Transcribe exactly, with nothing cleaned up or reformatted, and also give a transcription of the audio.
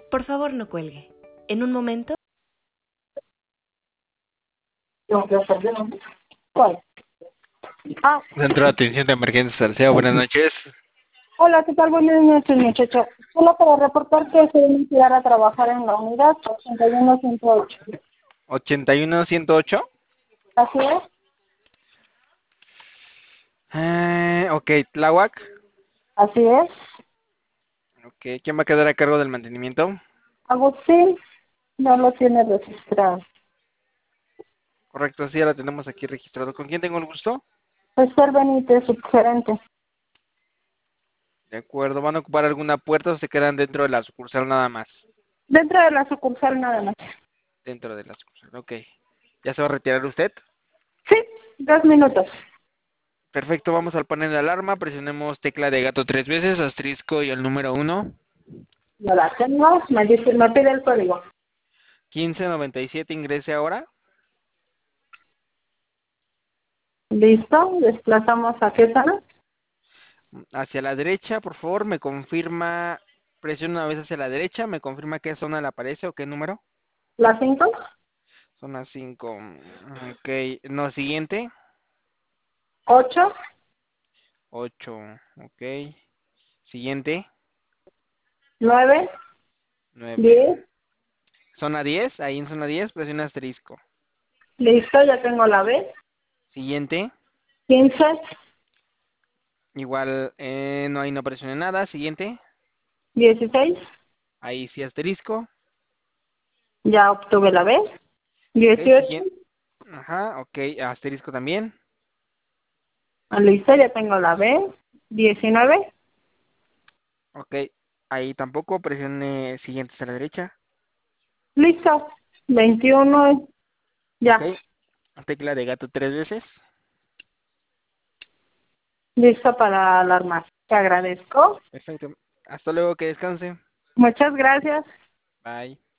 Por favor, no cuelgue. En un momento... ¿Cuál? Ah, Centro de Atención de Emergencias Salceo, buenas noches. hola, ¿qué tal? Buenas noches, muchacho. Solo para reportar que se debe iniciar a trabajar en la unidad ochenta y uno ciento ocho. ochenta y uno ciento ocho. ¿Así es? Eh, ok, Tláhuac. Así es. Ok, ¿quién va a quedar a cargo del mantenimiento? Agustín no lo tiene registrado. Correcto, sí, ya lo tenemos aquí registrado. ¿Con quién tengo el gusto? Esther Benítez, subgerente. De acuerdo, ¿van a ocupar alguna puerta o se quedan dentro de la sucursal nada más? Dentro de la sucursal nada más. Dentro de la sucursal, ok. ¿Ya se va a retirar usted? Sí, dos minutos. Perfecto, vamos al panel de alarma, presionemos tecla de gato tres veces, asterisco y el número uno. Ya la tengo. Me dice, me pide el código. quince noventa y siete, ingrese ahora. Listo. Desplazamos a qué zona. Hacia la derecha, por favor, me confirma, presiona una vez hacia la derecha, me confirma qué zona le aparece o qué número. La cinco. Zona cinco. Ok, no, siguiente. Ocho. ocho. Ok. Siguiente. Nueve. nueve. Diez. Zona diez, ahí en zona diez, presiona asterisco. Listo, ya tengo la B. Siguiente. Quince. Igual, eh, no, ahí no presione nada. Siguiente. Dieciséis. Ahí sí asterisco. Ya obtuve la B. Ok, Dieciocho. siguiente. Ajá, ok, asterisco también. Listo, ya tengo la B. Diecinueve. Ok, ahí tampoco, presione siguiente hacia la derecha. Listo. Veintiuno. Ok, Ya. tecla de gato tres veces. Listo para alarmar. Te agradezco. Perfecto. Hasta luego, que descanse. Muchas gracias. Bye.